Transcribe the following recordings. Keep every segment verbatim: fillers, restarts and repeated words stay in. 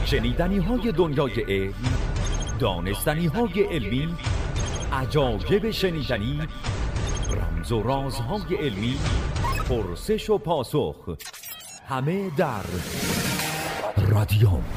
شنیدنی های دنیای علم، دانستنی های علمی، عجایب شنیدنی، رمز و رازهای علمی، پرسش و پاسخ، همه در رادیوم.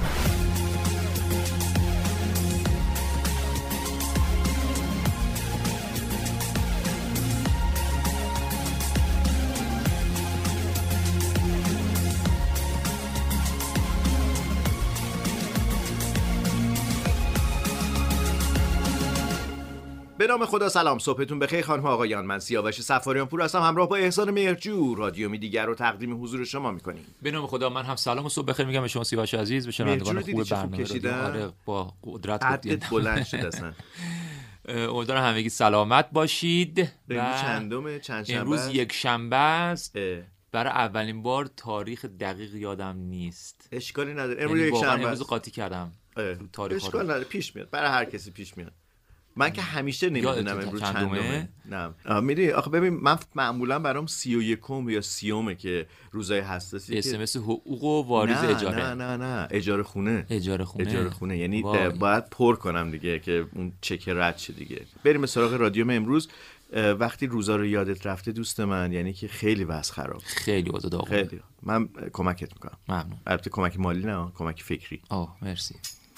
به نام خدا. سلام، صبحتون بخیر خانم ها آقایان. من سیاوش صفاریان پور هستم، همراه با احسان مهرجو رادیومی دیگر رو تقدیم حضور شما می‌کنیم. به نام خدا من هم سلام و صبح بخیر میگم به شما سیاوش عزیز، به شنوندگان خوب برنامه رادیو. آره با قدرت قدت بلند شد اصلا. امیدوارم همگی سلامت باشید. امروز چندمه؟ چند شنبه؟ امروز یک شنبه است. برای اولین بار تاریخ دقیق یادم نیست. اشکالی نداره. امروز یک شنبه. امروز قاطی کردم. تاریخ اشکال نداره، پیش میاد. برای هر کسی پیش میاد. من که همیشه نمیدونم امروز چندمه. نه میدونی آخه ببین، من معمولا برام سی و یکم یا سیومه که روزای حساسی اس ام اس حقوق و واریز نه اجاره. نه نه نه اجاره خونه اجاره خونه اجاره خونه یعنی باید پر کنم دیگه که اون چک رد شه دیگه. بریم به سراغ رادیوم امروز. وقتی روزا رو یادت رفته دوست من، یعنی که خیلی وضع خراب، خیلی وضع داغونه. خیلی من کمکت میکنم. ممنون. البته کمک مالی نه، کمک فکری. آه مرسی.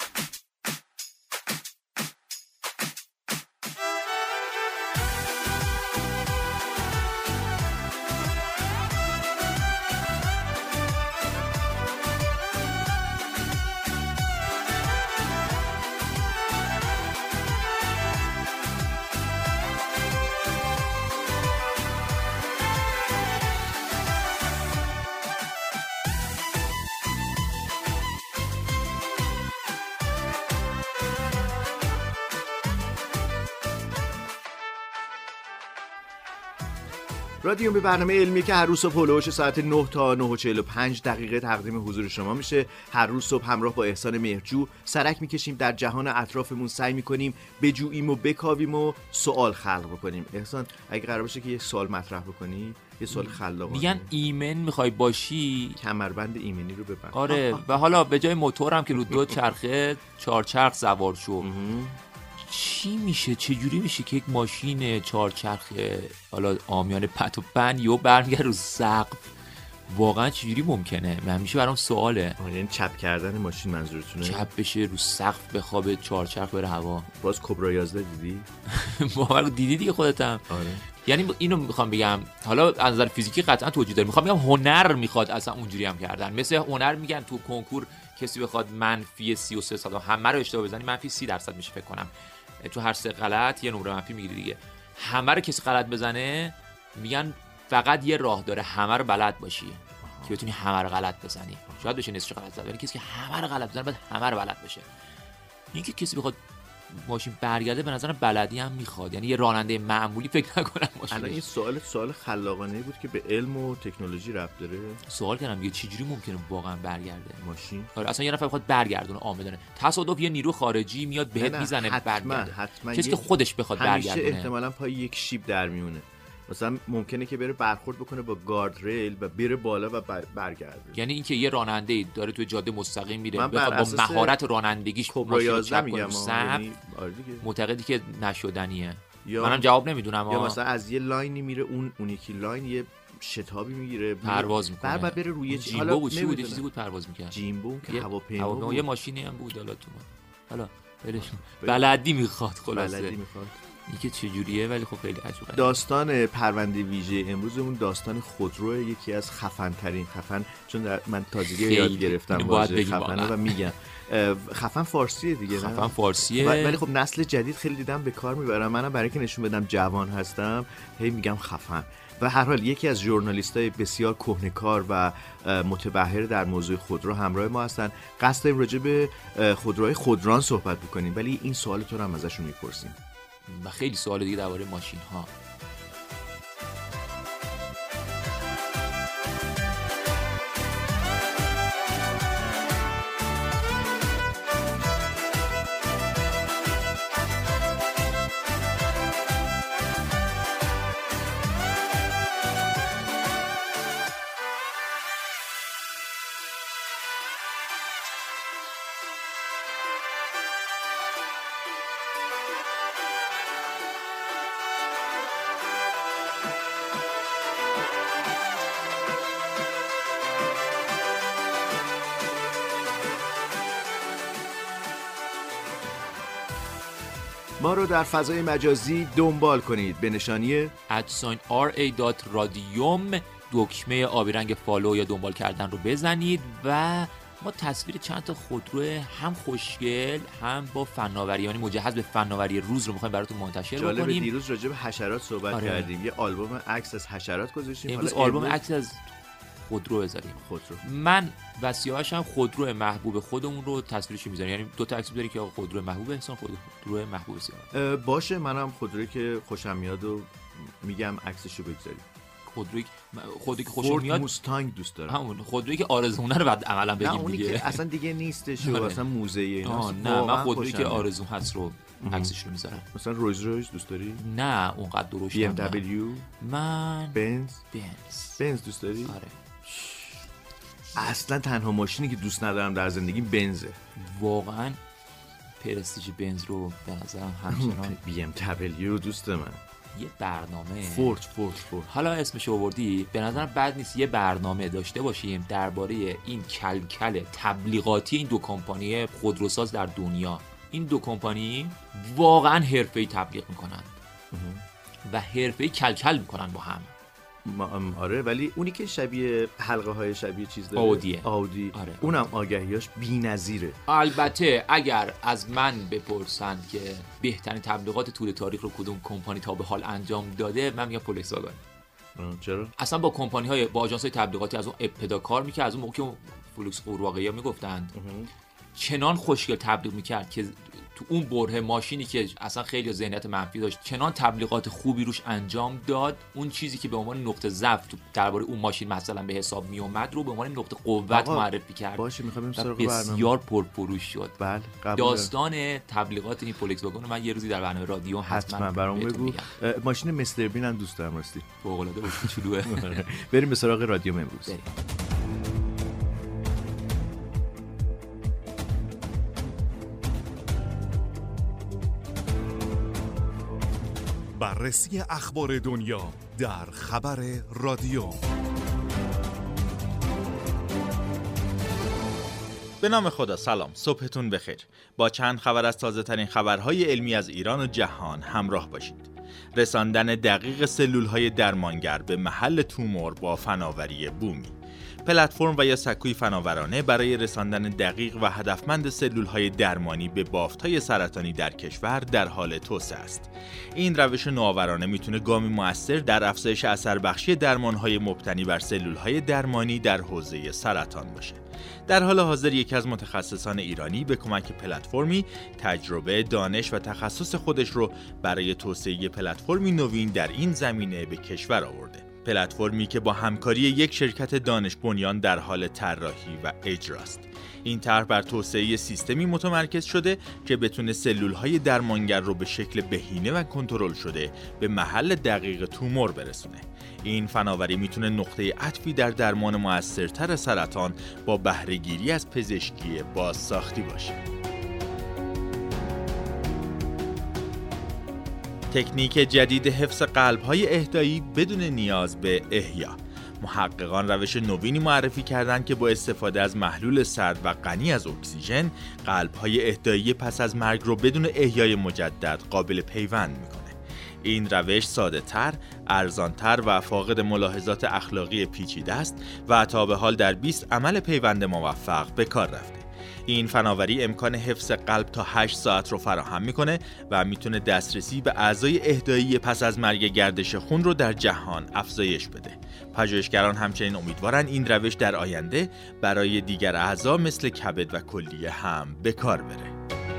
رادیوم به برنامه علمی که هر روز صبح هلوش ساعت نه تا نه و چهل و پنج دقیقه تقدیم حضور شما میشه. هر روز صبح همراه با احسان مهرجو سرک میکشیم در جهان اطرافمون، سعی میکنیم بجوییم و بکاویم و سوال خلق بکنیم. احسان اگه قرار باشه که یک سوال مطرح بکنی، یه سوال خلاقانه، میگن ایمن میخوای باشی، کمربند ایمنی رو ببند. آره و حالا به جای موتورم که رو دو چرخه چهار چرخ سوار شو. چی میشه؟ چجوری میشه که یک ماشین چهارچرخه حالا عامیانه پت و پن یا برمیگره رو سقف؟ واقعا چجوری ممکنه؟ من همیشه برام سواله. یعنی چپ کردن ماشین منظورتونه؟ چپ بشه رو سقف بخوابه، چهارچرخ بره هوا. باز کبرا یازده دیدی؟ واقعا دیدی دیگه خودتم. آره. یعنی اینو میخوام بگم، حالا از نظر فیزیکی قطعا توجیه داره، میخوام بگم هنر میخواد اصلا اونجوری هم کردن. مثل هنر میگن تو کنکور کسی بخواد منفی سی و سه صد همه رو اشتباه بزنی منفی سی درصد میشه فکر کنم. تو هر سه غلط یه نمره منفی میگیری دیگه. همه رو کسی غلط بزنه میگن فقط یه راه داره، همه رو بلد باشی که بتونی همه رو غلط بزنی. شاید بشه نصفش غلط زد، ولی کسی که همه رو غلط بزنه باید همه رو بلد بشه. اینکه کسی بخواد ماشین برگرده به نظرم بلدی هم میخواد، یعنی یه راننده معمولی فکر نکنم ماشین. الان این سوال سوال خلاقانه بود که به علم و تکنولوژی ربط داره. سوال کردم میگه چجوری ممکنه واقعا برگرده ماشین؟ آره اصلا یه نفر بخواد برگردونه آمدانه، تصادف یه نیرو خارجی میاد بهت میزنه برگرده. حتما کسی که خودش بخواد برگردونه همیشه احتمالاً پای یک شیب در میونه. مثلا ممکنه که بره برخورد بکنه با گارد ریل و بره بالا و برگرده. یعنی اینکه یه راننده داره توی جاده مستقیم میره بخواد با مهارت رانندگیش ماشین رو چپ کنه سمت، معتقدی که نشدنیه. منم جواب نمیدونم. یا مثلا از یه لاینی میره اون اون یکی لاین یه شتابی میگیره پرواز میکنه، بعد بره روی جیمبو بود، چی بود چیزی بود پرواز میکرد. جیمبو که هواپیما بود، یه ماشینی هم بود حالا تو حالا ولش بلدی میخواد، خلاصه بلدی میخواد اینکه چجوریه، ولی خب خیلی عجیبه. داستان پرونده ویژه امروزمون داستان خودرو، یکی از خفن ترین خفن، چون من تازگی یاد گرفتم واژه خفن و میگم خفن فارسیه دیگه، خفن فارسیه، ولی خب نسل جدید خیلی دیدم به کار میبرم. منم برای که نشون بدم جوان هستم هی میگم خفن. و هر حال یکی از ژورنالیستای بسیار کهنه‌کار و متبحر در موضوع خودرو همراه ما هستن. قصد داریم راجع به خودروهای خودران صحبت بکنیم، ولی این سوال تو رو هم ازشون میپرسیم و خیلی سوال دیگه درباره ماشین ها. ما رو در فضای مجازی دنبال کنید به نشانی ادساین آر ای دات رادیوم، دکمه آبی رنگ فالو یا دنبال کردن رو بزنید و ما تصویر چند تا خودرو هم خوشگل هم با فناوری، یعنی مجهز به فناوری روز رو می‌خوایم براتون منتشر بکنیم. جالب، دیروز راجع به حشرات صحبت آره. کردیم، یه آلبوم عکس از حشرات گذاشتیم. امروز آلبوم عکس از خودرو بذاریم. خودرو. من و سیاوش هم خودرو محبوب خودمون رو تصویرش می‌ذاریم، یعنی دو تا عکس بذاریم که خودرو محبوب احسان، خودرو محبوب سیاوش. باشه، منم خودرویی که خوشم میاد و میگم عکسشو بگذاریم. خودرویی خودی که خوشم میاد موستانگ دوست دارم. همون خودرویی که آرزوونه رو بعد عملا بگیم نه، اونی دیگه که اصلا دیگه نیستش و اصلا موزه اینا. نه، من خودرویی که آرزو هست رو عکسش رو میذارم. مثلا رویز رویز دوست داری؟ نه اونقدر درشت. بی ام دبلیو؟ من بنز. بنز بنز دوست داری؟ آره. اصلا تنها ماشینی که دوست ندارم در زندگی بنزه. واقعا پرستیژ بنز رو به نظرم همچنان. بی ام دبلیو دوست من. یه برنامه فورد فورد فورد حالا اسمش آوردی، به نظرم بد نیست یه برنامه داشته باشیم درباره این کلکل تبلیغاتی این دو کمپانی خودروساز در دنیا. این دو کمپانی واقعا حرفه‌ای تبلیغ میکنن و حرفه‌ای کلکل میکنن با هم. آره، ولی اونی که شبیه حلقه های شبیه چیز داره آودیه. آودی آره. اونم آگهیاش بی‌نظیره. البته اگر از من بپرسند که بهترین تبلیغات طول تاریخ رو کدوم کمپانی تا به حال انجام داده، من میگم فولکس واگن. چرا؟ اصلا با کمپانی های با آژانس های تبلیغاتی از اون ابتدا کار میکرد، از اون موقع که فولکس واگن میگفتند چنان خوشگل تبلیغ میکرد که تو اون بره ماشینی که اصلا خیلی ذهنیت منفی داشت، چنان تبلیغات خوبی روش انجام داد، اون چیزی که به عنوان نقطه ضعف درباره اون ماشین مثلا به حساب می اومد رو به عنوان نقطه قوت معرفی کرد. باشه، می‌خوام سراغ برنامه بسیار پرفروش شد. بله، قبول. داستان تبلیغات این فولکس واگن رو من یه روزی در برنامه رادیو حتما برام بگو. ماشین مستر بین هم دوست دارم راستی. فوق‌العاده بود، چلوه. بریم به سراغ رادیو امروز. بریم. بررسی اخبار دنیا در خبر رادیو. به نام خدا، سلام، صبحتون بخیر. با چند خبر از تازه ترین خبرهای علمی از ایران و جهان همراه باشید. رساندن دقیق سلولهای درمانگر به محل تومور با فناوری بومی. پلتفرم و یا سکوی فناورانه برای رساندن دقیق و هدفمند سلولهای درمانی به بافت‌های سرطانی در کشور در حال توسعه است. این روش نوآورانه میتونه گامی مؤثر در افزایش اثر بخشی درمان‌های مبتنی بر سلولهای درمانی در حوزه سرطان باشه. در حال حاضر یکی از متخصصان ایرانی به کمک پلتفرمی تجربه، دانش و تخصص خودش رو برای توسعه پلتفرمی نوین در این زمینه به کشور آورده. پلتفرمی که با همکاری یک شرکت دانش بنیان در حال طراحی و اجراست. این طرح بر توسعه سیستمی متمرکز شده که بتونه سلولهای درمانگر رو به شکل بهینه و کنترل شده به محل دقیق تومور برسونه. این فناوری میتونه نقطه عطفی در درمان مؤثرتر سرطان با بهره‌گیری از پزشکی بازساختی باشه. تکنیک جدید حفظ قلب‌های اهدایی بدون نیاز به احیا. محققان روش نوینی معرفی کردند که با استفاده از محلول سرد و غنی از اکسیژن، قلب‌های اهدایی پس از مرگ رو بدون احیای مجدد قابل پیوند می‌کنه. این روش ساده‌تر، ارزان‌تر و فاقد ملاحظات اخلاقی پیچیده است و تا به حال در بیست عمل پیوند موفق به کار رفته. این فناوری امکان حفظ قلب تا هشت ساعت رو فراهم میکنه و میتونه دسترسی به اعضای اهدایی پس از مرگ گردش خون رو در جهان افزایش بده. پژوهشگران همچنین امیدوارن این روش در آینده برای دیگر اعضا مثل کبد و کلیه هم به کار بره.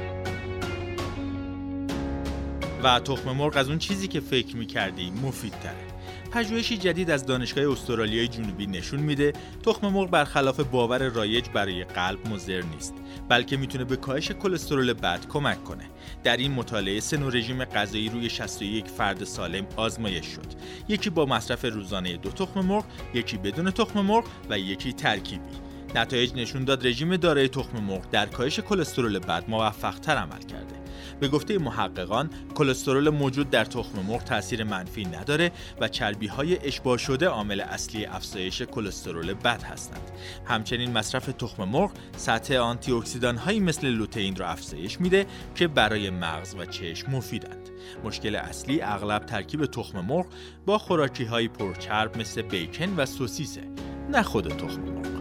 و تخم مرغ از اون چیزی که فکر میکردی مفیدتره. پژوهشی جدید از دانشگاه استرالیای جنوبی نشون میده تخم مرغ برخلاف باور رایج برای قلب مضر نیست، بلکه میتونه به کاهش کلسترول بد کمک کنه. در این مطالعه سه نوع رژیم غذایی روی شصت و یک فرد سالم آزمایش شد. یکی با مصرف روزانه دو تخم مرغ، یکی بدون تخم مرغ و یکی ترکیبی. نتایج نشون داد رژیم دارای تخم مرغ در کاهش کلسترول بد موفق‌تر عمل کرده. به گفته محققان کلسترول موجود در تخم مرغ تأثیر منفی نداره و چربی‌های اشباع شده عامل اصلی افزایش کلسترول بد هستند. همچنین مصرف تخم مرغ سطح آنتی اکسیدان‌هایی مثل لوتئین را افزایش میده که برای مغز و چشم مفیدند. مشکل اصلی اغلب ترکیب تخم مرغ با خوراکی‌های پرچرب مثل بیکن و سوسیسه، نه خود تخم مرغ.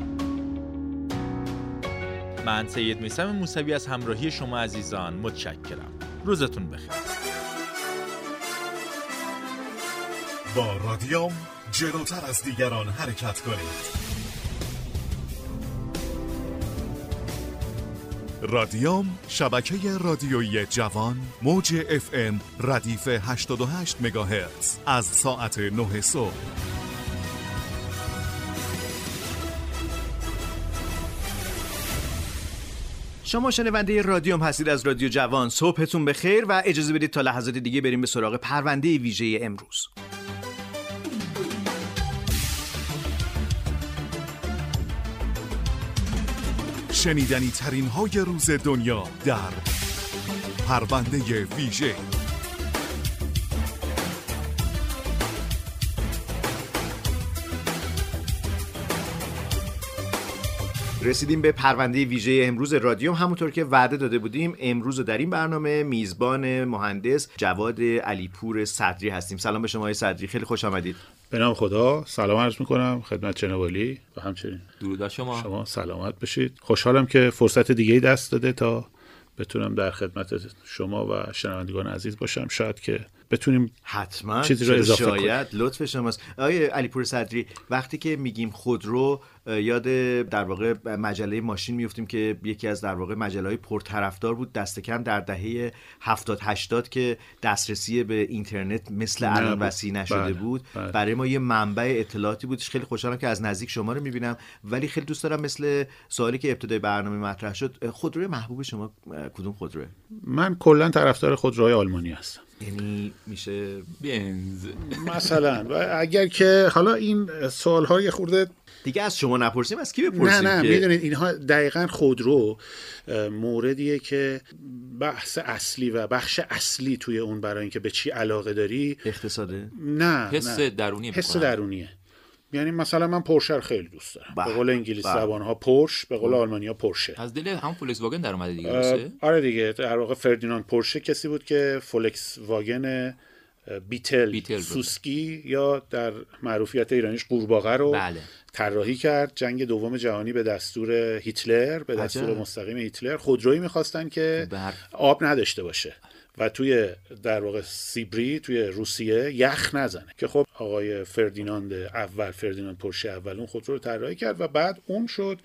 من سید میثم موسوی از همراهی شما عزیزان متشکرم. روزتون بخیر. با رادیوم جلوتر از دیگران حرکت کنید. رادیوم شبکه رادیویی جوان، موج اف ام ردیف هشتاد و هشت مگاهرتز از ساعت نه صبح. شما شنونده رادیوم هستید از رادیو جوان. صبحتون بخیر و اجازه بدید تا لحظات دیگه بریم به سراغ پرونده ویژه امروز. شنیدنی ترین های روز دنیا در پرونده ویژه. رسیدیم به پرونده ویژه امروز رادیوم. همونطور که وعده داده بودیم امروز در این برنامه میزبان مهندس جواد علیپور صدری هستیم. سلام به شما آقای صدری، خیلی خوش آمدید. به نام خدا سلام عرض میکنم خدمت جناب عالی و همچنین درود بر شما. شما سلامت باشید. خوشحالم که فرصت دیگه‌ای دست داده تا بتونم در خدمت شما و شنوندگان عزیز باشم. شاید که بتونیم حتما چیزی رو اضافه کنیم. شاید لطف شماست آقای علیپور صدری. وقتی که میگیم خودرو یاد در واقع مجله ماشین میفتیم که یکی از در واقع مجله‌های پرطرفدار بود، دست کم در دهه هفتاد هشتاد که دسترسی به اینترنت مثل الان وسیع نشده بله. بود. بله. برای ما یه منبع اطلاعاتی بود. خیلی خوشحالم که از نزدیک شما رو میبینم، ولی خیلی دوست دارم مثل سوالی که ابتدای برنامه مطرح شد، خودروی محبوب شما کدوم خودروه؟ من کلا طرفدار خودروهای آلمانی هستم. یعنی میشه بنز مثلا و اگر که حالا این سوال‌های خورده دیگه از شما نپرسیم، از کی بپرسیم؟ نه نه که... میدونید اینها دقیقاً خودرو موردیه که بحث اصلی و بخش اصلی توی اون برای اینکه به چی علاقه داری اقتصاده؟ نه حس نه. درونی حس درونیه. یعنی مثلا من پورشه خیلی دوست دارم. بح. به قول انگلیس بح. زبان‌ها پورش، به قول آلمانی‌ها پورشه. از دل هم فولکس واگن در اومده دیگه. درسته؟ آره دیگه، در واقع فردیناند پورشه کسی بود که فولکس واگن بیتل, بیتل سوسکی یا در معروفیت ایرانیش قورباغه رو بله. طراحی کرد. جنگ دوم جهانی به دستور هیتلر، به دستور عجب. مستقیم هیتلر خودرویی می‌خواستن که بر... آب نداشته باشه و توی در واقع سیبری توی روسیه یخ نزنه، که خب آقای فردیناند اول فردیناند پورشه اول اون خودرو رو طراحی کرد و بعد اون شد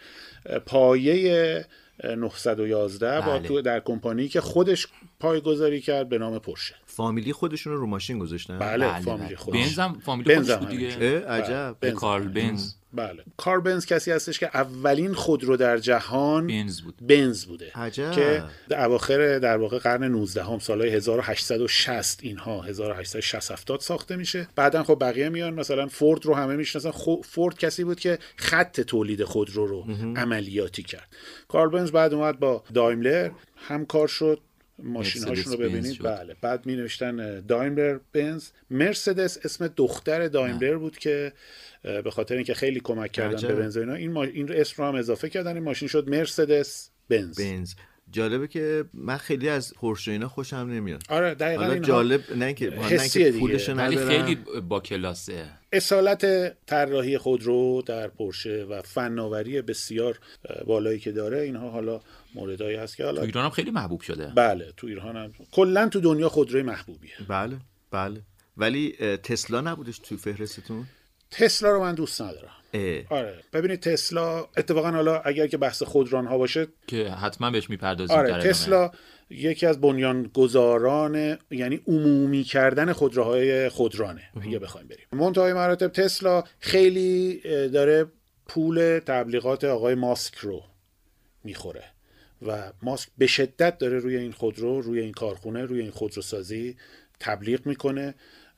پایه نهصد و یازده با بله. تو در کمپانی که خودش پایه‌گذاری کرد به نام پورشه. فامیلی خودشون رو رو ماشین گذاشتن؟ بله, بله فامیلی بله. خودش. بنز هم فامیلی خودش بود دیگه. عجب. بنز. کارل بنز. بله. کارل بنز کسی هستش که اولین خودرو در جهان بنز بود. بنز بوده. عجب. که در اواخر در واقع قرن نوزدهم سالهای هزار و هشتصد و شصت اینها هزار و هشتصد و شصت هفتاد ساخته میشه. بعدن خب بقیه میان، مثلا فورد رو همه میشناسن. خو... فورد کسی بود که خط تولید خودرو رو عملیاتی کرد. کارل بنز بعد اومد با دایملر همکار شد. ماشین هاشون رو ببینید. بله. بعد می نوشتن دایملر بنز. مرسدس اسم دختر دایملر نه. بود که به خاطر اینکه خیلی کمک کردن عجب. به بنز اینا این ما... این اسم رو هم اضافه کردن. این ماشین شد مرسدس بنز. بنز. جالبه که من خیلی از پورشه اینا خوشم نمیاد. آره دقیقاً اینها جالب نه که نه که پولش ندارن، ولی خیلی با کلاسه. اصالت طراحی خودرو در پورشه و فناوری بسیار بالایی که داره، اینها حالا موردایی هست که حالا تو ایران هم خیلی محبوب شده. بله تو ایران هم کلا تو دنیا خودروی محبوبیه. بله بله. ولی تسلا نبودش تو فهرستتون؟ تسلا رو من دوست ندارم. اه. آره ببینید تسلا اتفاقا حالا اگر که بحث خودران ها باشه که حتما بهش میپردازیم. آره تسلا یکی از بنیانگذاران، یعنی عمومی کردن خودروهای خودرانه اگه بخوایم بریم. منتهای مراتب تسلا خیلی داره پول تبلیغات آقای ماسک رو میخوره و ماسک به شدت داره روی این خودرو، روی این کارخونه، روی این خودروسازی تبلیغ میکنه.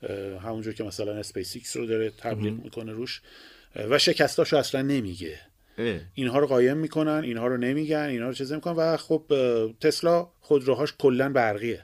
همونجور که مثلا اسپیس ایکس رو داره تبلیغ میکنه روش و شکستاشو اصلا نمیگه. اینها رو قایم میکنن، اینها رو نمیگن، اینها رو چیز نمیکنن. و خب تسلا خودروهاش کلا برقیه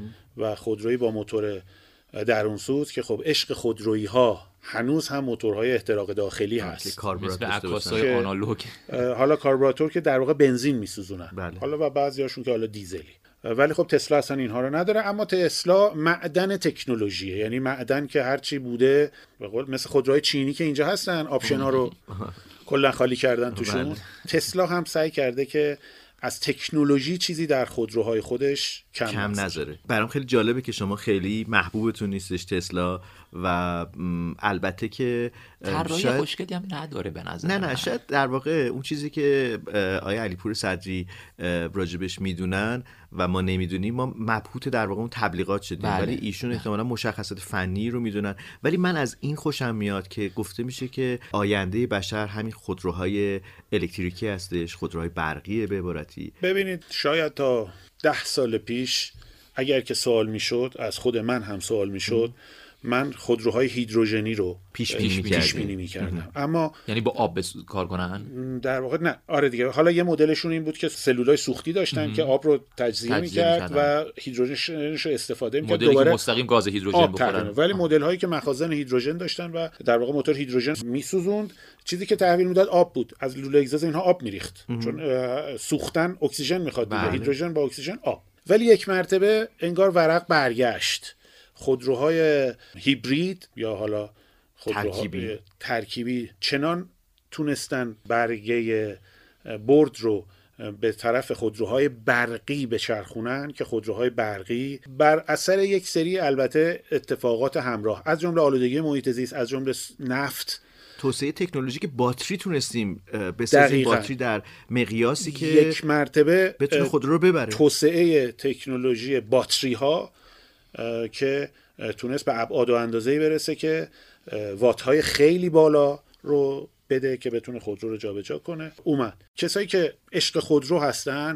و خودرویی با موتور درونسوز که خب عشق خودرویی ها هنوز هم موتورهای احتراق داخلی هست، مثل عکاسای آنالوگ. حالا کاربراتور که در واقع بنزین میسوزونن، بله. حالا و بعضیاشون که حالا دیزلی. ولی خب تسلا اصلا اینها رو نداره. اما تسلا معدن تکنولوژیه، یعنی معدن که هرچی بوده به قول مثل خودروهای چینی که اینجا هستن آپشن ها رو کلا خالی کردن توشون. تسلا هم سعی کرده که از تکنولوژی چیزی در خودروهای خودش کم, کم نذاره. برام خیلی جالبه که شما خیلی محبوبتون نیستش تسلا و البته که طراحی شاید... خوشگلی هم نداره به نظر نه نه شاید در واقع اون چیزی که آیا علیپور صدری راجبش میدونن و ما نمیدونیم، ما مبهوت در واقع اون تبلیغات شدیم. بله. ولی ایشون احتمالاً مشخصات فنی رو میدونن. ولی من از این خوشم میاد که گفته میشه که آینده بشر همین خودروهای الکتریکی هستش، خودروهای برقیه به عبارتی. ببینید شاید تا ده سال پیش اگر که سوال میشد، از خود من هم سوال میشد، من خودروهای هیدروژنی رو پیش بینی پیش بینی می‌کردم. اما یعنی با آب بس... کار کنن در واقع نه. آره دیگه. حالا یه مدلشون این بود که سلولای سوختی داشتن ام. که آب رو تجزیه می‌کرد و هیدروژنش رو استفاده می‌کرد، دوباره مستقیم گاز هیدروژن بخورن. ولی مدل‌هایی که مخازن هیدروژن داشتن و در واقع موتور هیدروژن می‌سوزوند، چیزی که تحویل میداد آب بود. از لوله اگزاز اینها آب می‌ریخت، چون سوختن اکسیژن می‌خواد دیگه، هیدروژن با اکسیژن آب. ولی یک مرتبه انگار ورق برگشت. خودروهای هیبرید یا حالا خودروهای ترکیبی. ترکیبی چنان تونستن برگه برد رو به طرف خودروهای برقی بچرخونن که خودروهای برقی بر اثر یک سری البته اتفاقات همراه، از جمله آلودگی محیط زیست، از جمله نفت، توسعه تکنولوژیک باتری تونستیم بسازیم، باتری در مقیاسی که یک مرتبه بتونه خودرو رو ببره. توسعه تکنولوژی باتری ها که تونست به ابعاد و اندازه‌ای برسه که وات‌های خیلی بالا رو بده که بتونه خودرو رو جابجا کنه. اومد کسایی که عشق خودرو هستن،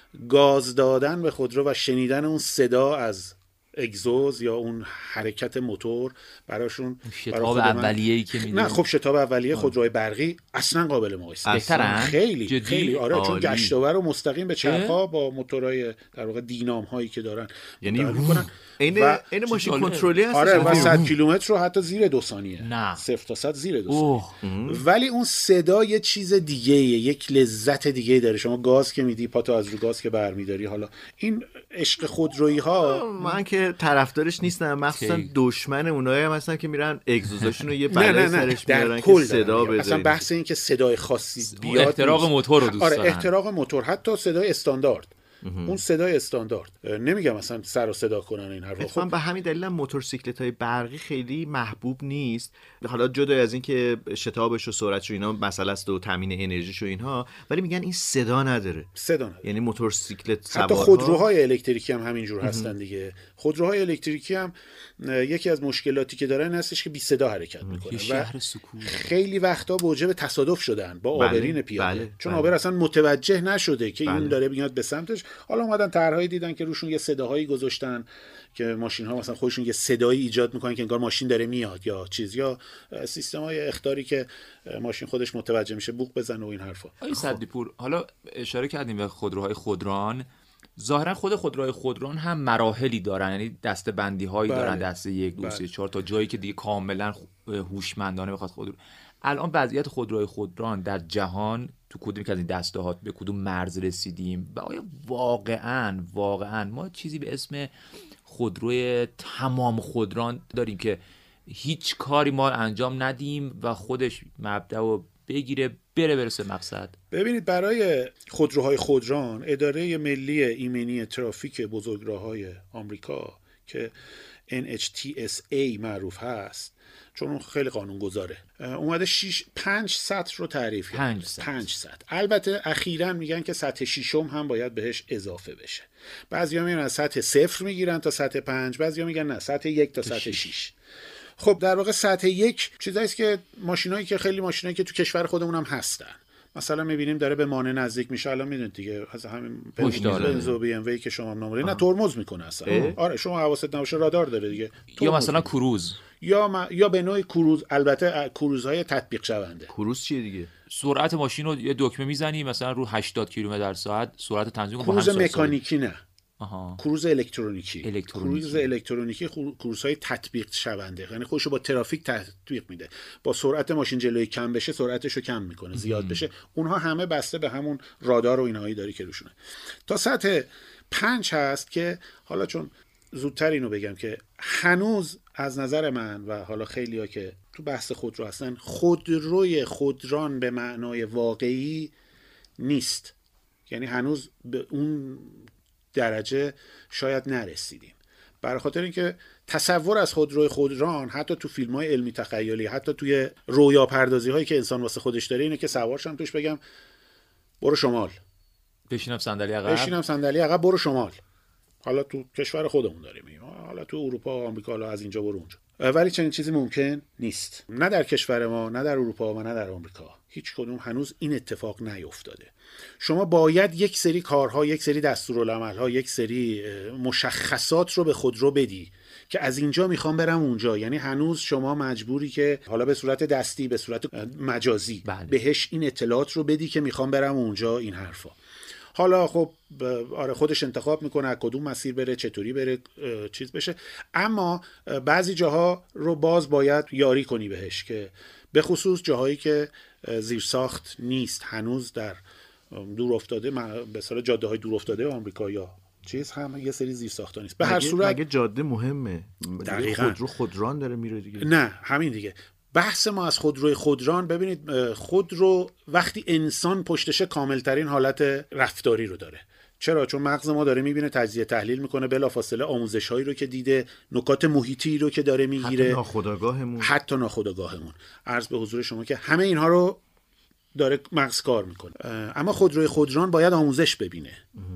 گاز دادن به خودرو و شنیدن اون صدا از اگزوز یا اون حرکت موتور براشون شتاب اولیه‌ای که میدونن. نه خب شتاب اولیه خودروهای برقی اصلا قابل مقایسه بهترن خیلی جدی؟ خیلی آره عالی. چون گشتاور رو مستقیم به چرخا با موتورهای در واقع دینام هایی که دارن یعنی میکنن این این ماشین کنترلی هست. آره و صد کیلومتر رو حتی زیر دو ثانیه، نه صفر تا صد زیر دو ثانیه. ولی اون صدا یه چیز دیگه، یک لذت دیگه داره. شما گاز که میدی، پاتو از رو گاز که برمیداری. حالا این عشق خودرویی ها من که طرفدارش نیستم، مخصوصا دشمن اونایی هم هستن که میرن اگزوزاشون رو یه بلای سرش میارن که صدا بده. اصلا بحث این که صدای خاصی بیاد، احتراق موتور رو دوست دارن. آره احتراق موتور، حتی صدای استاندارد. اون صدای استاندارد، نمیگم مثلا سر و صدا کنن این حرفا. خب به همین دلیل موتورسیکلت‌های برقی خیلی محبوب نیست. حالا جدا از این که شتابش و سرعتش و اینا مسئله است و تامین انرژیش و اینها، ولی میگن این صدا نداره. صدا نداره. یعنی موتورسیکلت سوارها، حتی خودروهای الکتریکی هم همینجور هستن دیگه. خودروهای الکتریکی هم یکی از مشکلاتی که دارن هستش که بی صدا حرکت میکنن و خیلی وقتا موجب تصادف شدن با بله، آبرین پیاده. بله، چون بله. آبر اصلا متوجه نشده که بله. این داره میاد به سمتش. حالا اومدن طرحهایی دیدن که روشون یه صداهایی گذاشتن که ماشین ها مثلا خودشون یه صدایی ایجاد میکنن که انگار ماشین داره میاد یا چیز، یا سیستم‌های اخطاری که ماشین خودش متوجه میشه بوق بزنه و این حرفا. آقای صدیپور، حالا اشاره کردیم به خودروهای خودران. ظاهرا خود خودروهای خودران هم مراحلی دارن، یعنی دسته بندی هایی بله. دارن، دسته یک، دو، سه، چهار تا جایی که دیگه کاملا هوشمندانه بخواد خودرو. الان وضعیت خودروهای خودران در جهان تو کدومی که از این دسته ها به کدوم مرز رسیدیم و آیا واقعا واقعا ما چیزی به اسم خودروی تمام خودران داریم که هیچ کاری ما انجام ندیم و خودش مبدأ و بگیره بره برسه مقصد؟ ببینید برای خودروهای خودران اداره ملی ایمنی ترافیک بزرگراه‌های آمریکا که ان اچ تی اس ای معروف هست، چون اون خیلی قانون گذاره، اومده شش پنج سطح رو تعریف کرده. پنج سطح. پنج سطح. البته اخیراً میگن که سطح ششم هم باید بهش اضافه بشه. بعضیا میگن از سطح صفر میگیرن تا سطح پنج، بعضیا میگن نه سطح یک تا سطح شش. خب در واقع سطح یک چیزاییست که ماشینایی که خیلی ماشینایی که تو کشور خودمون هم هستن، مثلا میبینیم داره به مانع نزدیک میشه، الان میدونید دیگه از همین بنز و بی ام وی که شما نمره نه ترمز میکنه اصلا. آره شما حواست نباشه رادار داره دیگه. یا مثلا کروز یا ما... یا به نوعی کروز، البته کروزهای تطبیق شونده. کروز چیه دیگه؟ سرعت ماشین رو یه دکمه میزنی مثلا رو هشتاد کیلومتر در ساعت سرعت تنظیم کنی. کروز مکانیکی نه. آها. کروز الکترونیکی. الکترونیکی. کروز الکترونیکی کروزهای تطبیق شونده، یعنی خودشو با ترافیک تطبیق میده. با سرعت ماشین جلوی کم بشه سرعتشو کم میکنه، زیاد بشه. اونها همه بسته به همون رادار و اینهایی داری که روشونه. تا سطح پنج هست که حالا چون زودتر اینو بگم که هنوز از نظر من و حالا خیلی‌ها که تو بحث خودرو هستن، خودروی خودران به معنای واقعی نیست. یعنی هنوز به اون درجه شاید نرسیدیم. برای خاطر اینکه تصور از خودروی خودران حتی تو فیلم‌های علمی تخیلی، حتی توی رویا پردازی هایی که انسان واسه خودش داره اینه که سوارشم توش بگم برو شمال، بشینم صندلی عقب بشینم صندلی عقب برو شمال. حالا تو کشور خودمون داریم، حالا تو اروپا و آمریکا، حالا از اینجا برو اونجا. ولی چنین چیزی ممکن نیست، نه در کشور ما، نه در اروپا و نه در آمریکا. هیچ کدوم هنوز این اتفاق نیفتاده. شما باید یک سری کارها، یک سری دستورالعمل‌ها، یک سری مشخصات رو به خودرو بدی که از اینجا میخوام برم اونجا. یعنی هنوز شما مجبوری که حالا به صورت دستی، به صورت مجازی بله. بهش این اطلاعات رو بدی که میخوام برم اونجا، این حرفا. حالا خب آره خودش انتخاب میکنه کدوم مسیر بره، چطوری بره، چیز بشه. اما بعضی جاها رو باز باید یاری کنی بهش، که به خصوص جاهایی که زیرساخت نیست هنوز، در دور افتاده، به اصطلاح جاده های دور افتاده آمریکا یا چیز هم یه سری زیرساخت نیست. به هر صورت مگه جاده مهمه؟ دقیقاً خودرو خودران داره میره دیگه. نه همین دیگه. بحث ما از خودروی خودران، ببینید خودرو وقتی انسان پشتشه کاملترین حالت رفتاری رو داره. چرا؟ چون مغز ما داره میبینه، تجزیه تحلیل میکنه، بلافاصله آموزش هایی رو که دیده، نکات محیطی رو که داره میگیره، حتی ناخودآگاهمون حتی ناخودآگاهمون عرض به حضور شما که همه اینها رو داره مغز کار میکنه. اما خودروی خودران باید آموزش ببینه.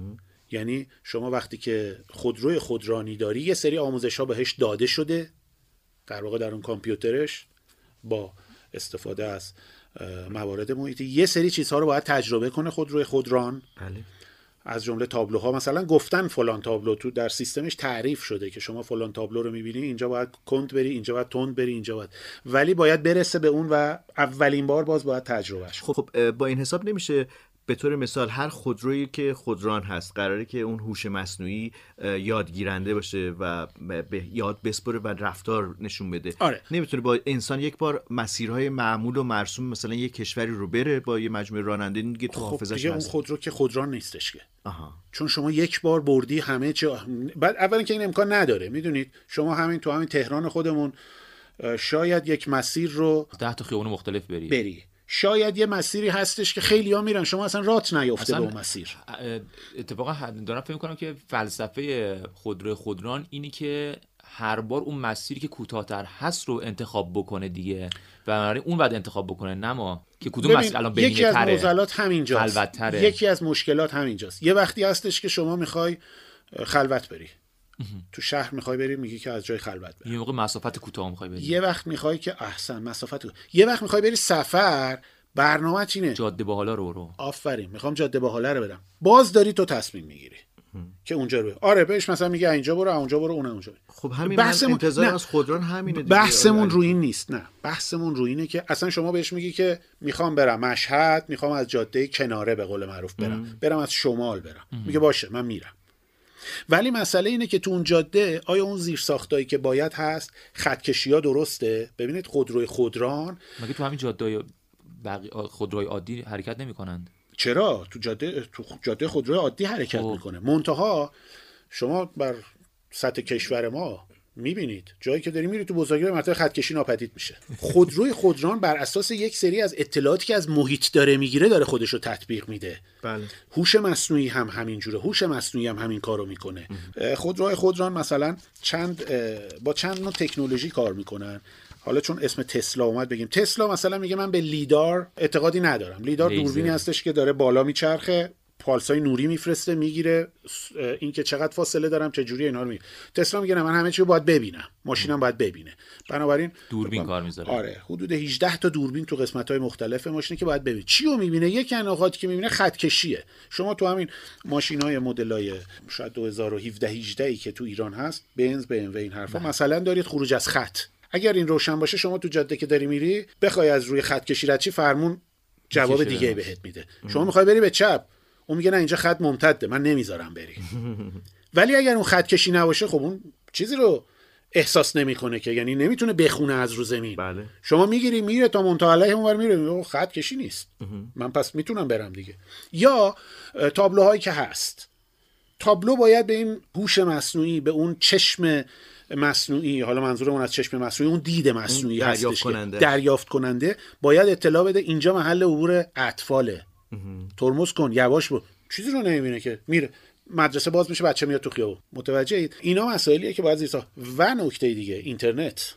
یعنی شما وقتی که خودروی خودرانی داری، یه سری آموزش ها بهش داده شده در واقع در اون کامپیوترش، با استفاده از موارد محیطی یه سری چیزها رو باید تجربه کنه خودروی خودران. بله. از جمله تابلوها، مثلا گفتن فلان تابلو تو در سیستمش تعریف شده که شما فلان تابلو رو می‌بینی، اینجا باید کند بری، اینجا باید تند بری، اینجا باید، ولی باید برسه به اون و اولین بار باز باید تجربهش. خب با این حساب نمیشه به طور مثال هر خودرویی که خودران هست قراره که اون هوش مصنوعی یادگیرنده باشه و به یاد بسپره و رفتار نشون بده. آره. نمیتونه با انسان یک بار مسیرهای معمول و مرسوم مثلا یک کشوری رو بره با یه مجموعه راننده دیگه تو حافظه‌اش هست. خب اون خودرو که خودران نیستش که. آها. چون شما یک بار بردی همه چی. بعد اولا که این امکان نداره. میدونید شما همین تو همین تهران خودمون شاید یک مسیر رو ده تا خیابون مختلف بری. بری. شاید یه مسیری هستش که خیلی ها میرن، شما اصلا رات نیافته به اون مسیر. اتفاقا دارم فکر میکنم که فلسفه خودرو خودران اینی که هر بار اون مسیری که کوتاه‌تر هست رو انتخاب بکنه دیگه، و بنابراین اون بعد انتخاب بکنه، نه ما که کدوم مسیر الان بهینه تره. یکی از معضلات همینجاست. یکی از مشکلات همینجاست. یه وقتی هستش که شما میخوای خلوت بری، تو شهر میخوای بری، میگی که از جای خلوت بری. یه موقع مسافت کوتاه میخوای بری. یه وقت میخوای که احسن مسافت کوتاه. یه وقت میخوای بری سفر، برنامه چینه؟ جاده باحالا رو برو. آفرین، میخوام جاده باحالا رو برم. باز داری تو تصمیم میگیری که اونجا رو. آره بهش مثلا میگه اینجا برو، اونجا برو، اون اونجا برو. خب همین بحثمون... انتظار از خودران همینه دیگه. بحثمون رو این نیست. نه، بحثمون رو اینه که اصلا شما بهش میگی که میخوام برم مشهد، میخوام از جاده کناره به قول معروف برم، ام. برم از شمال برم. ام. میگه باشه من میرم. ولی مسئله اینه که تو اون جاده آیا اون زیرساختایی که باید هست، خطکشی‌ها درسته؟ ببینید خودروی خودران مگه تو همین جاده بقیه خودروی عادی حرکت نمی‌کنند؟ چرا؟ تو جاده تو جاده خودروی عادی حرکت میکنه. منتها شما بر سطح کشور ما میبینید جایی که داری میری تو بزرگی مرتبه خطکشی ناپدید میشه. خودروی خودران بر اساس یک سری از اطلاعاتی که از محیط داره میگیره داره خودش رو تطبیق میده. بله. هوش مصنوعی هم همین جوره. هوش مصنوعی هم همین کارو میکنه. خودروی خودران مثلا چند با چند نوع تکنولوژی کار میکنن. حالا چون اسم تسلا اومد بگیم، تسلا مثلا میگه من به لیدار اعتقادی ندارم. لیدار دوربینی هستش که داره بالا میچرخه، پالسای نوری میفرسته میگیره این که چقدر فاصله دارم چه جوری اینا رو میگیره. تسلا میگه من همه چی رو باید ببینم، ماشینم باید ببینه، بنابراین دوربین کار میذاره. آره حدود هجده تا دوربین تو قسمت‌های مختلف ماشینه که باید ببینه. چی رو میبینه؟ یک نقاطی که میبینه خط کشیه. شما تو همین ماشین‌های مدل‌های شاید دو هزار و هفده هجده ای که تو ایران هست، بنز، بی ام و این حرفا، مثلا دارید خروج از خط. اگر این روشن باشه شما تو جاده که داری میری بخوای از روی خط کشی رد چی، فرمون جواب دیگه بهت میده. شما میخوای بری به چپ، اون میگه نه اینجا خط ممتده من نمیذارم بری. ولی اگر اون خط کشی نباشه خب اون چیزی رو احساس نمیکنه که، یعنی نمیتونه بخونه از رو زمین. بله. شما میگیری میره تا منتهی علیه اونور میره، خط کشی نیست، من پس میتونم برم دیگه. یا تابلوهایی که هست، تابلو باید به این هوش مصنوعی، به اون چشم مصنوعی، حالا منظورمون از چشم مصنوعی اون دید مصنوعی هستش، دریافت کننده. دریافت کننده باید اطلاع بده اینجا محل عبور اطفاله، ترمز کن، یواش برو. چیزی رو نمیبینه که میره مدرسه باز میشه بچه میاد تو خیابون. متوجه اید؟ اینا مسائلیه که باید زیرساخت. و نکته دیگه اینترنت.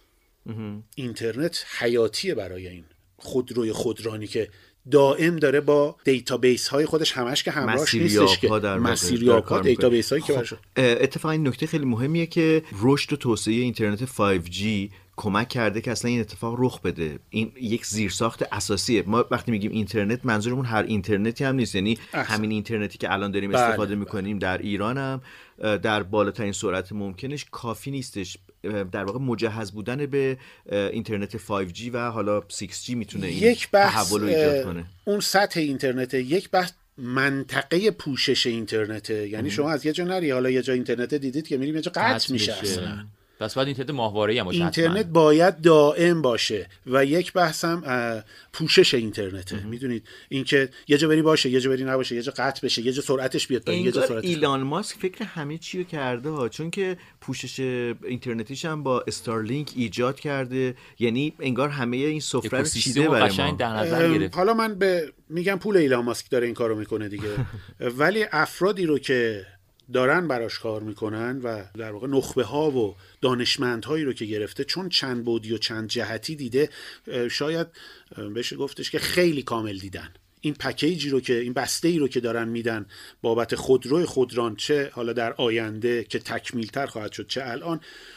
اینترنت حیاتیه برای این خودروی خودرانی که دائم داره با دیتابیس های خودش همش که همراهش نیستش که مسیریاب ها دیتابیس هایی که برشه. اتفاقا این نکته خیلی مهمیه که رشد و توسعه اینترنت فایو جی کمک کرده که اصلا این اتفاق رخ بده. این یک زیرساخت اساسیه. ما وقتی میگیم اینترنت منظورمون هر اینترنتی هم نیست، یعنی احسن. همین اینترنتی که الان داریم استفاده بله. میکنیم در ایران هم در بالاترین سرعت ممکنش کافی نیستش. در واقع مجهز بودن به اینترنت فایو جی و حالا سیکس جی میتونه این تحول رو ایجاد کنه. اون سطح اینترنت یک بحث منطقه پوشش اینترنته، یعنی شما از یه جا نری، حالا یه جا اینترنت دیدید که میریم یه جا قطع میشه اصلا. پس باید اینترنت ماهواره‌ای هم باشه. اینترنت حتما. باید دائم باشه و یک بحثم پوشش اینترنته. میدونید اینکه یه جا بری باشه، یه جا بری نباشه، یه جا قطع بشه، یه جا سرعتش بیاد پایین، یه جا سرعتش. ایلان ماسک فکر همه چی رو کرده ها، چون که پوشش اینترنتیش هم با استارلینک ایجاد کرده، یعنی انگار همه این سفره رو چیده برای ما. در نظر گرفت. حالا من به میگم پول ایلان ماسک داره این کارو میکنه دیگه. ولی افرادی رو که دارن براش کار میکنن و در واقع نخبه ها و دانشمندهایی رو که گرفته، چون چند بعدی و چند جهتی دیده، شاید بشه گفتش که خیلی کامل دیدن این پکیجی رو که این بسته ای رو که دارن میدن بابت خودروی خودران، چه حالا در آینده که تکمیل تر خواهد شد چه الان،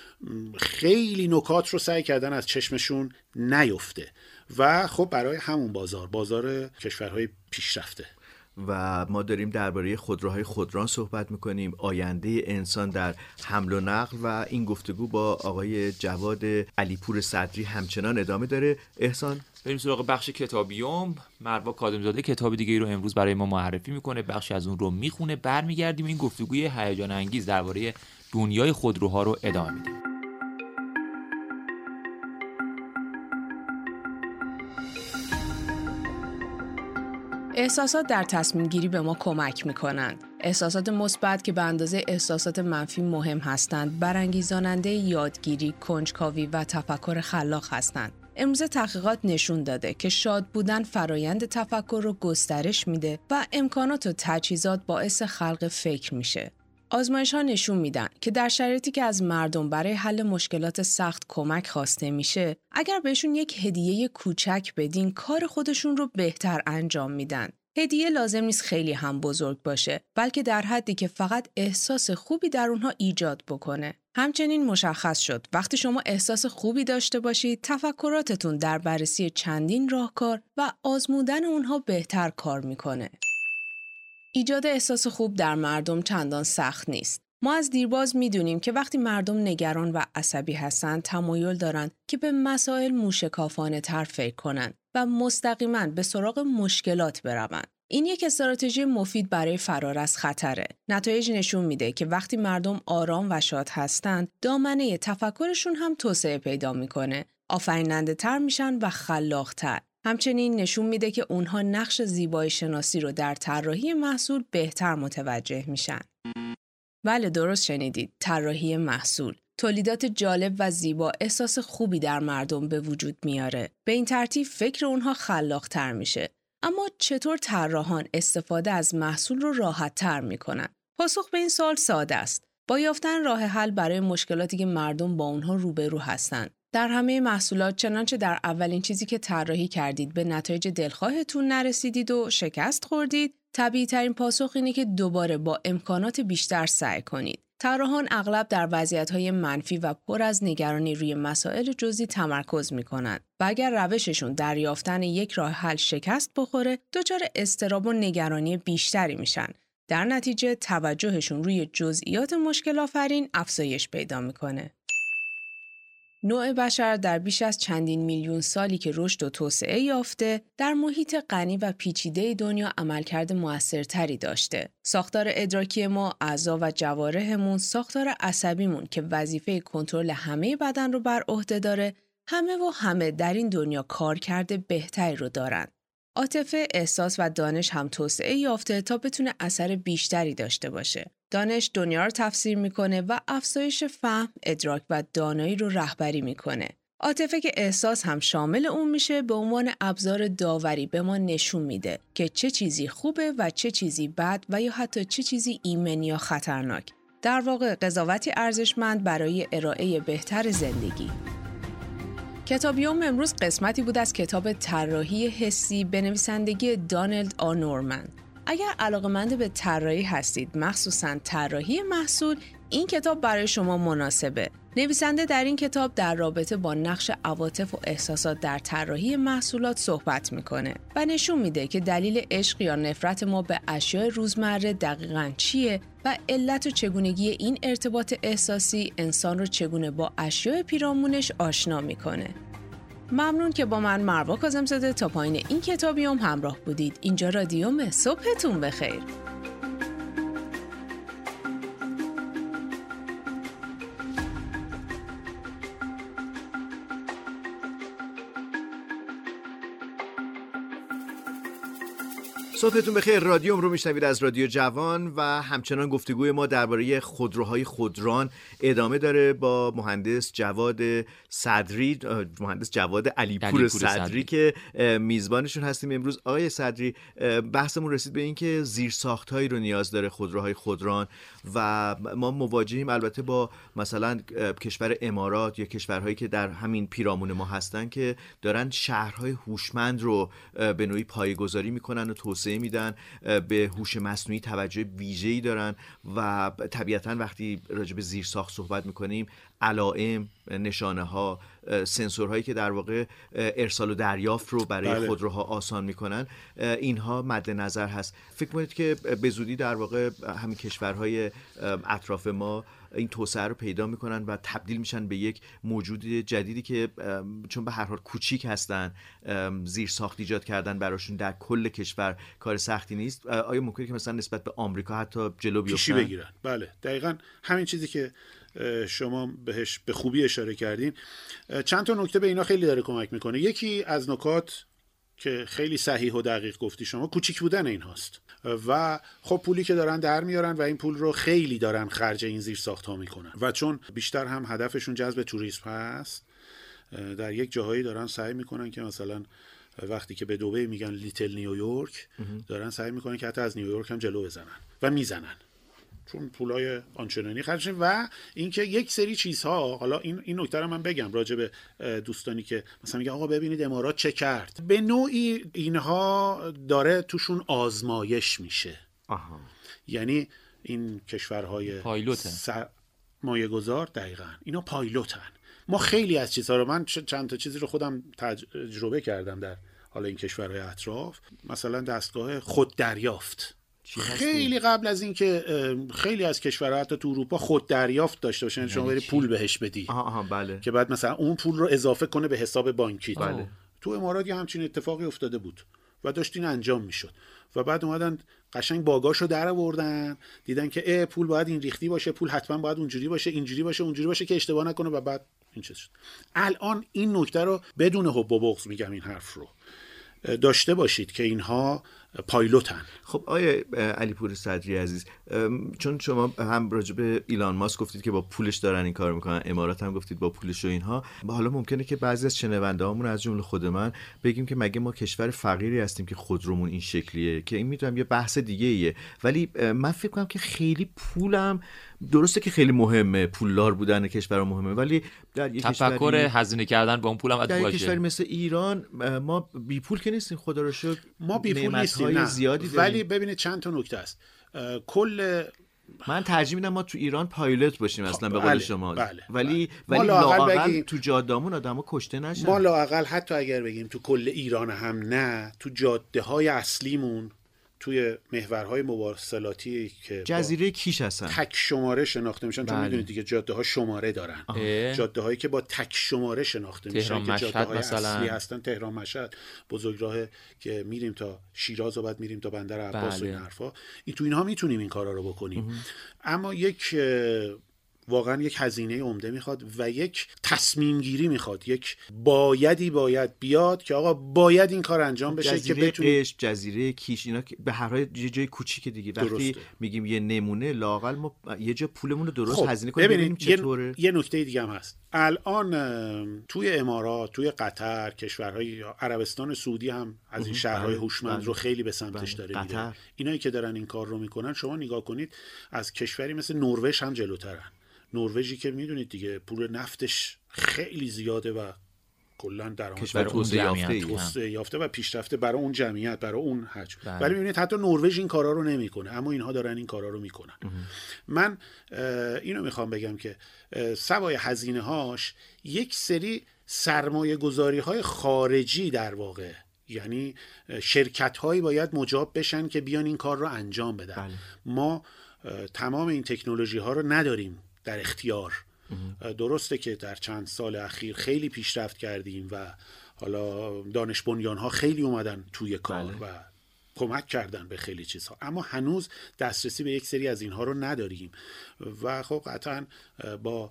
خیلی نکات رو سعی کردن از چشمشون نیفته و خب برای همون بازار بازار کشورهای پیشرفته و ما داریم درباره خودروهای خودران صحبت میکنیم، آینده انسان در حمل و نقل، و این گفتگو با آقای جواد علیپور صدری همچنان ادامه داره. احسان بریم سراغ بخش کتابیوم. مروه کاظمی‌زاده کتاب دیگه ای رو امروز برای ما معرفی میکنه، بخشی از اون رو میخونه، برمیگردیم این گفتگوی هیجان انگیز درباره دنیای خودروها رو ادامه میدیم. احساسات در تصمیم گیری به ما کمک میکنند. احساسات مثبت که به اندازه احساسات منفی مهم هستند، برانگیزاننده یادگیری، کنجکاوی و تفکر خلاق هستند. امروز تحقیقات نشون داده که شاد بودن فرایند تفکر رو گسترش میده و امکانات و تجهیزات باعث خلق فکر میشه. آزمایش‌ها نشون میدن که در شرایطی که از مردم برای حل مشکلات سخت کمک خواسته میشه، اگر بهشون یک هدیه کوچک بدین، کار خودشون رو بهتر انجام میدن. هدیه لازم نیست خیلی هم بزرگ باشه، بلکه در حدی که فقط احساس خوبی در اونها ایجاد بکنه. همچنین مشخص شد وقتی شما احساس خوبی داشته باشید، تفکراتتون در بررسی چندین راهکار و آزمودن اونها بهتر کار میکنه. ایجاد احساس خوب در مردم چندان سخت نیست. ما از دیرباز میدونیم که وقتی مردم نگران و عصبی هستند، تمایل دارند که به مسائل موشکافانه تر فکر کنند و مستقیما به سراغ مشکلات بروند. این یک استراتژی مفید برای فرار از خطره. نتایج نشون میده که وقتی مردم آرام و شاد هستند، دامنه تفکرشون هم توسعه پیدا میکنه، آفریننده تر میشن و خلاق تر. همچنین نشون میده که اونها نقش زیبایی شناسی رو در طراحی محصول بهتر متوجه میشن. بله درست شنیدید، طراحی محصول. تولیدات جالب و زیبا احساس خوبی در مردم به وجود میاره. به این ترتیب فکر اونها خلاق تر میشه. اما چطور طراحان استفاده از محصول رو راحت تر میکنن؟ پاسخ به این سوال ساده است. با یافتن راه حل برای مشکلاتی که مردم با اونها روبرو هستن. در همه محصولات چنانچه در اولین چیزی که طراحی کردید به نتایج دلخواهتون نرسیدید و شکست خوردید، طبیعی ترین پاسخ اینه که دوباره با امکانات بیشتر سعی کنید. طراحان اغلب در وضعیت‌های منفی و پر از نگرانی روی مسائل جزئی تمرکز می‌کنند و اگر روششون در یافتن یک راه حل شکست بخوره، دچار اضطراب و نگرانی بیشتری میشن. در نتیجه توجهشون روی جزئیات مشکل آفرین افزایش پیدا میکنه. نوع بشر در بیش از چندین میلیون سالی که رشد و توسعه یافته، در محیط غنی و پیچیده دنیا عملکرد موثرتری داشته. ساختار ادراکی ما، اعضا و جوارحمون، ساختار عصبیمون که وظیفه کنترل همه بدن رو بر عهده داره، همه و همه در این دنیا کارکرد بهتری رو دارن. عاطفه، احساس و دانش هم توسعه یافته تا بتونه اثر بیشتری داشته باشه. دانش دنیا رو تفسیر میکنه و افزایش فهم، ادراک و دانایی رو رهبری میکنه. عاطفه که احساس هم شامل اون میشه، به عنوان ابزار داوری به ما نشون میده که چه چیزی خوبه و چه چیزی بد و یا حتی چه چیزی ایمن یا خطرناک. در واقع قضاوتی ارزشمند برای ارائه بهتر زندگی. کتابیوم امروز قسمتی بود از کتاب طراحی حسی به نویسندگی دانالد آ نورمن. اگر علاقه‌مند به طراحی هستید، مخصوصاً طراحی محصول، این کتاب برای شما مناسبه. نویسنده در این کتاب در رابطه با نقش عواطف و احساسات در طراحی محصولات صحبت میکنه و نشون میده که دلیل عشق یا نفرت ما به اشیاء روزمره دقیقاً چیه و علت و چگونگی این ارتباط احساسی انسان رو چگونه با اشیاء پیرامونش آشنا میکنه. ممنون که با من مروه کاظم‌زاده تا پایین این کتابیوم همراه بودید. اینجا رادیوم. صبحتون بخیر. صبحتون بخیر. رادیوم رو میشنوید از رادیو جوان و همچنان گفتگوی ما درباره خودروهای خودران ادامه داره با مهندس جواد صدری، مهندس جواد علیپور صدری, صدری که میزبانشون هستیم امروز. آقای صدری، بحثمون رسید به این که زیرساخت‌هایی رو نیاز داره خودروهای خودران و ما مواجهیم البته با مثلا کشور امارات یا کشورهایی که در همین پیرامون ما هستن که دارن شهرهای هوشمند رو به نوعی پایه‌گذاری میکنن و توسعه میدن، به هوش مصنوعی توجه ویژه‌ای دارن و طبیعتاً وقتی راجع به زیرساخت صحبت میکنیم، علائم، نشانه ها، سنسورهایی که در واقع ارسال و دریافت رو برای بله. خودروها آسان میکنن، اینها مد نظر هست. فکر کنید که به زودی در واقع همین کشورهای اطراف ما این توسعه رو پیدا میکنن و تبدیل میشن به یک موجود جدیدی که چون به هر حال کوچیک هستن، زیر ساخت ایجاد کردن براشون در کل کشور کار سختی نیست. آیا ممکنه که مثلا نسبت به آمریکا حتی جلو بیفتن؟ پیشی بگیرن؟ بله، دقیقاً همین چیزی که شما بهش به خوبی اشاره کردین. چند تا نکته به اینا خیلی داره کمک میکنه. یکی از نکات که خیلی صحیح و دقیق گفتی شما، کوچیک بودن این هاست و خب پولی که دارن در میارن و این پول رو خیلی دارن خرج این زیر ساخت ها میکنن و چون بیشتر هم هدفشون جذب توریسم هست، در یک جاهایی دارن سعی میکنن که مثلا وقتی که به دبی میگن لیتل نیویورک، دارن سعی میکنن که حتی از نیویورک هم جلو بزنن و میزنن چون پولای آنچنانی خرج. و اینکه یک سری چیزها، حالا این این نکته رو من بگم راجع به دوستانی که مثلا میگن آقا ببینید امارات چه کرد، به نوعی اینها داره توشون آزمایش میشه. آها. یعنی این کشورهای پایلوتن، مایه‌گذار، دقیقاً اینا پایلوتن. ما خیلی از چیزها رو، من چند تا چیزی رو خودم تجربه کردم در حالا این کشورهای اطراف، مثلا دستگاه خود دریافت. خیلی قبل از این که خیلی از کشورها حتی تو اروپا خود دریافت داشته باشن، شما بری پول بهش بدی. آها آها بله. که بعد مثلا اون پول رو اضافه کنه به حساب بانکی. بله. تو امارات یه همچین اتفاقی افتاده بود و داشت این انجام میشد و بعد اومدن قشنگ باگاشو در آوردن، دیدن که اه پول باید این ریختی باشه، پول حتما باید اونجوری باشه، اینجوری باشه، اونجوری باشه که اشتباه نکنه و بعد این چیز شد. الان این نکته رو بدون حب و بغض میگم، این حرف رو داشته باشید که اینها پایلوتن. خب آیه علیپور صدری عزیز، چون شما هم راجع به ایلان ماسک گفتید که با پولش دارن این کار میکنن، امارات هم گفتید با پولش و اینها، حالا ممکنه که بعضی از شنونده هامون از جمله خود من بگیم که مگه ما کشور فقیری هستیم که خودرومون این شکلیه؟ که این میتونم یه بحث دیگه ایه، ولی من فکر کنم که خیلی پولم درسته که خیلی مهمه، پولدار بودن کشور مهمه، ولی در یک تفکر هزینه کردن با اون پولم در یک کشوری مثل ایران ما بی پول که نیستیم، خدا رو شکر ما بی پول نیستیم. های زیادی داریم. ولی ببینید چند تا نکته است. کل من ترجیح میدم ما تو ایران پایلوت باشیم اصلا به قول بله، شما. بله، ولی بله. ولی لااقل تو جاده‌مون آدمو کشته نشن. ما لااقل حتی اگر بگیم تو کل ایران هم نه، تو جاده‌های اصلیمون، توی محورهای مواصلاتی که جزیره کیش هستن تک شماره شناخته میشن، چون میدونید دیگه جاده ها شماره دارن، جاده هایی که با تک شماره شناخته میشن که جاده های اصلی هستن. تهران مشهد، بزرگراه که میریم تا شیراز و بعد میریم تا بندر عباس بله. و این حرفا، این تو اینها میتونیم این کارا رو بکنیم. اه. اما یک واقعا یک هزینه عمده میخواد و یک تصمیم گیری میخواد، یک بایدی باید بیاد که آقا باید این کار انجام بشه که بتونیم. قشم، جزیره کیش، اینا به هر حال یه جای کوچیک دیگه وقتی درسته. میگیم یه نمونه، لااقل ما یه جا پولمون رو درست خب. هزینه کنیم ببینیم چطوره. یه, یه نکته دیگه هم هست الان توی امارات، توی قطر، کشورهای عربستان سعودی هم از این شهرهای هوشمند رو خیلی به سمتش داره میره. اینایی که دارن این کار رو میکنن، شما نگاه کنید از کشوری مثل نروژ هم جلوترن. نروژی که میدونید دیگه پول نفتش خیلی زیاده و کلا درآمد کشور توسعه یافته توسعه یافته و پیشرفته برای اون جمعیت، برای اون حج. ولی میبینید حتی نروژ این کارا رو نمیکنه، اما اینها دارن این کارا رو میکنن. من اینو میخوام بگم که سوای هزینه هاش یک سری سرمایه گذاری های خارجی در واقع، یعنی شرکت هایی باید مجاب بشن که بیان این کار رو انجام بدن. بله. ما تمام این تکنولوژی ها رو نداریم در اختیار. درسته که در چند سال اخیر خیلی پیشرفت کردیم و حالا دانش بنیان ها خیلی اومدن توی کار بله. و کمک کردن به خیلی چیزها، اما هنوز دسترسی به یک سری از اینها رو نداریم و خب قطعا با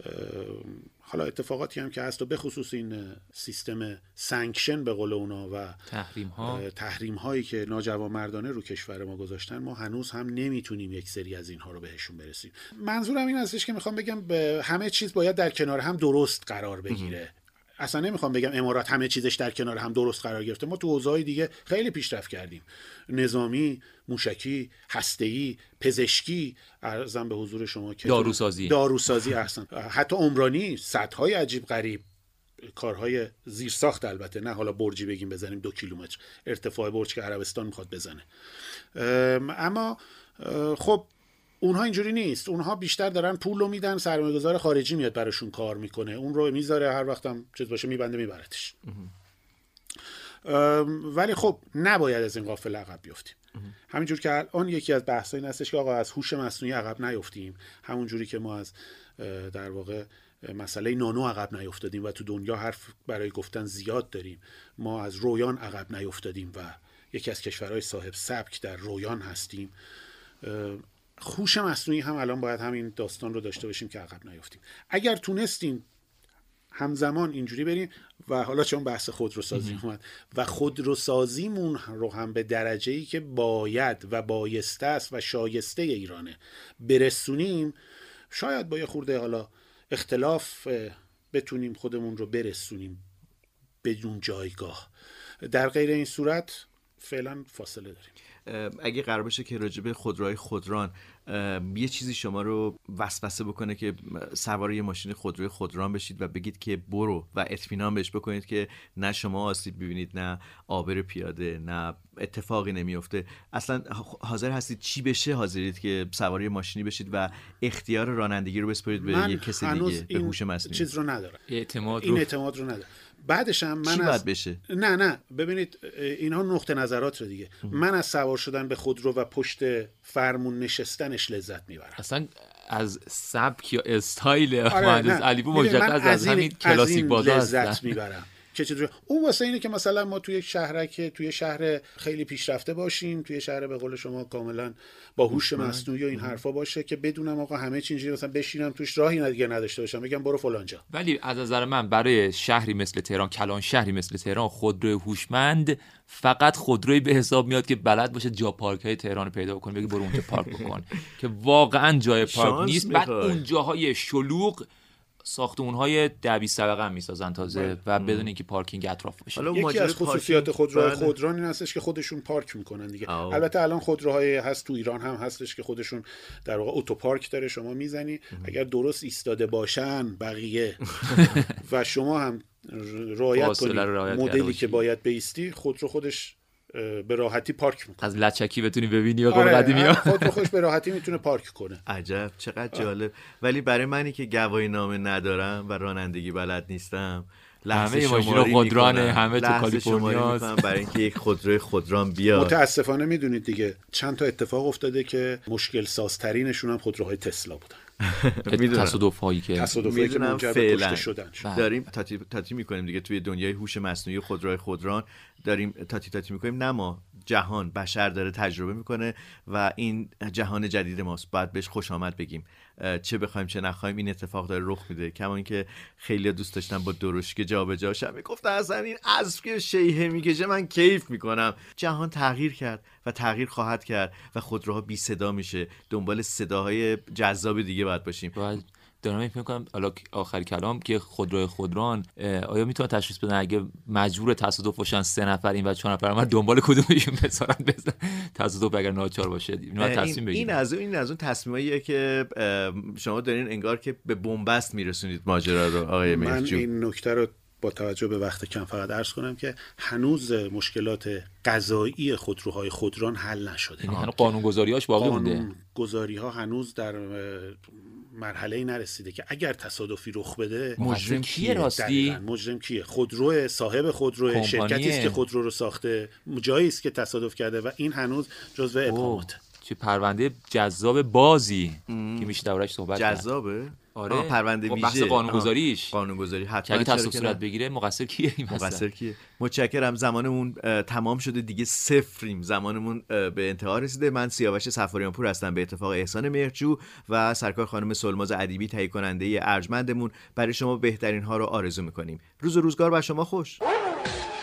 حالا اتفاقاتی هم که هست و به خصوص این سیستم سانکشن به قول اونا و تحریم ها تحریم هایی که ناجوانمردانه رو کشور ما گذاشتن، ما هنوز هم نمیتونیم یک سری از اینها رو بهشون برسیم. منظورم این هستش که میخوام بگم به همه چیز باید در کنار هم درست قرار بگیره. اصلا نمیخوام بگم امارات همه چیزش در کنار هم درست قرار گرفته. ما تو حوزه‌های دیگه خیلی پیشرفت کردیم، نظامی، موشکی، هسته‌ای، پزشکی، عرضم به حضور شما که داروسازی داروسازی اصلا حتی عمرانی، سدهای عجیب غریب، کارهای زیرساخت، البته نه حالا برجی بگیم بزنیم دو کیلومتر ارتفاع برج که عربستان میخواد بزنه. اما خب اونها اینجوری نیست، اونها بیشتر دارن پول رو میدن، سرمایه‌گذار خارجی میاد براشون کار میکنه، اون رو میذاره، هر وقتم چیز باشه میبنده میبرتش. ولی خب نباید از این قافله عقب بیفتیم. همینجور که الان یکی از بحث‌ها این هستش که آقا از هوش مصنوعی عقب نیفتیم، همون جوری که ما از در واقع مسئله نانو عقب نیفتادیم و تو دنیا حرف برای گفتن زیاد داریم، ما از رویان عقب نیفتادیم و یکی از کشورهای صاحب سبک در رویان هستیم. هوش مصنوعی هم الان باید همین داستان رو داشته باشیم که عقب نیفتیم. اگر تونستیم همزمان اینجوری بریم و حالا چون بحث خودروسازی اومد و خودروسازیمون رو هم به درجه‌ای که باید و بایسته است و شایسته ایرانه برسونیم، شاید با یه خورده حالا اختلاف بتونیم خودمون رو برسونیم بدون جایگاه. در غیر این صورت فعلا فاصله داریم. اگه قرار باشه که راجع به خودروهای خودران یه چیزی شما رو وسوسه بکنه که سوار یه ماشین خودروی خودران بشید و بگید که برو و اطمینان بهش بکنید که نه شما آسیب ببینید، نه عابر پیاده، نه اتفاقی نمیفته، اصلا حاضر هستید چی بشه؟ حاضرید که سوار یه ماشینی بشید و اختیار رانندگی رو بسپارید به یه کسی دیگه، به هوش مصنوعی؟ چیز رو ندارم، اعتماد این اعتماد رو ندارم. بعدش هم من چی از... باید بشه؟ نه نه ببینید اینها نقطه نظرات رو دیگه. من از سوار شدن به خودرو و پشت فرمون نشستنش لذت میبرم. اصلا از سبک یا استایل مهندس علیپور مشخص از همین کلاسیک بازار لذت میبرم. که چطور اون واسه اینه که مثلا ما توی شهرک توی شهر خیلی پیشرفته باشیم، توی شهر به قول شما کاملا با هوش مصنوعی و این حرفا باشه که بدونم آقا همه چی اینجوری مثلا بشینم توش راهی دیگه نداشته باشم بگم برو فلانجا. ولی از نظر من برای شهری مثل تهران، کلان شهری مثل تهران، خودروی هوشمند فقط خودرویی به حساب میاد که بلد باشه جا پارک های تهران رو پیدا کنه، بگه برو اونجا پارک بکن که واقعا جای پارک نیست. بعد اون جاهای شلوغ ساختمون‌های ده بیست طبقه هم میسازن تازه و بدون اینکه پارکینگ اطراف باشه. یکی از خصوصیات خودروهای خودران این هستش که خودشون پارک میکنن دیگه. آه. البته الان خودروهای هست تو ایران هم هستش که خودشون در واقع اتوپارک داره، شما میزنی اگر درست ایستاده باشن بقیه و شما هم رعایت کنید مدلی که باید بیستی، خودرو خودش به راحتی پارک میکنه. از لچکی بتونی ببینی یا قول آره قدیمی خودرو خوش به راحتی میتونه پارک کنه. عجب چقدر جالب. ولی برای منی که گواهی نامه ندارم و رانندگی بلد نیستم، همه ماشینا خودرانه، همه تو کالیفرنیا برای اینکه یک خودروی خودران بیاد. متاسفانه میدونید دیگه چند تا اتفاق افتاده که مشکل سازترینشون هم خودروهای تسلا بودن. تصادف هایی که تصادفی که منجر به کشته شدن. داریم تاتی تاتی میکنیم دیگه توی دنیای هوش مصنوعی و خودروهای خودران، داریم تاتی تاتی میکنیم. نه ما، جهان، بشر داره تجربه میکنه و این جهان جدید ماست، باید بهش خوش آمد بگیم. چه بخوایم چه نخوایم این اتفاق داره رخ میده. کما اینکه خیلی دوست داشتن با درشکه جابجا شم، میگفتن اصلا این اسب که شیهه میکشه من کیف میکنم. جهان تغییر کرد و تغییر خواهد کرد و خودروها بی صدا میشه. دنبال صداهای جذاب دیگه باید باشیم. باید دارم فکر می‌کنم حالا آخر کلام که خودروی خودران آیا میتونه تشخیص بدن اگه مجبور تصادف باشن سه نفر این و چهار نفر من دنبال کدومشون بذارن بزن تصادف اگر ناچار باشه اینو تصمیم بگیرن. این از اون این از اون تصمیماییه که شما دارین انگار که به بنبست میرسونید ماجرا رو آقای مهرجو. من این نکته رو با توجه به وقت کم فقط عرض کنم که هنوز مشکلات قضایی خودروهای خودران حل نشده. یعنی هنوز قانونگذاری‌هاش باقی مونده. قانونگذاری‌ها هنوز در مرحله‌ای نرسیده که اگر تصادفی رخ بده مجرم کیه راستی؟ مجرم کیه؟ خودرو صاحب خودرو، شرکتی است که خودرو رو ساخته، جایی است که تصادف کرده و این هنوز جزو ابهامات. چه پرونده جذاب بازی ام. که میشه دربارش صحبت کرد. جذابه؟ آره پرونده ویژه. بحث قانونگذاریش. قانونگذاری حتما اگه تصادف صورت بگیره مقصر کیه این مسئله؟ مقصر کیه؟ متشکرم. زمانمون تمام شده دیگه، صفریم. زمانمون به انتها رسیده. من سیاوش صفاریان پور هستم به اتفاق احسان مهرجو و سرکار خانم سلماز ادیبی تهیه کننده ارجمندمون برای شما بهترین ها رو آرزو می‌کنیم. روز و روزگار بر شما خوش.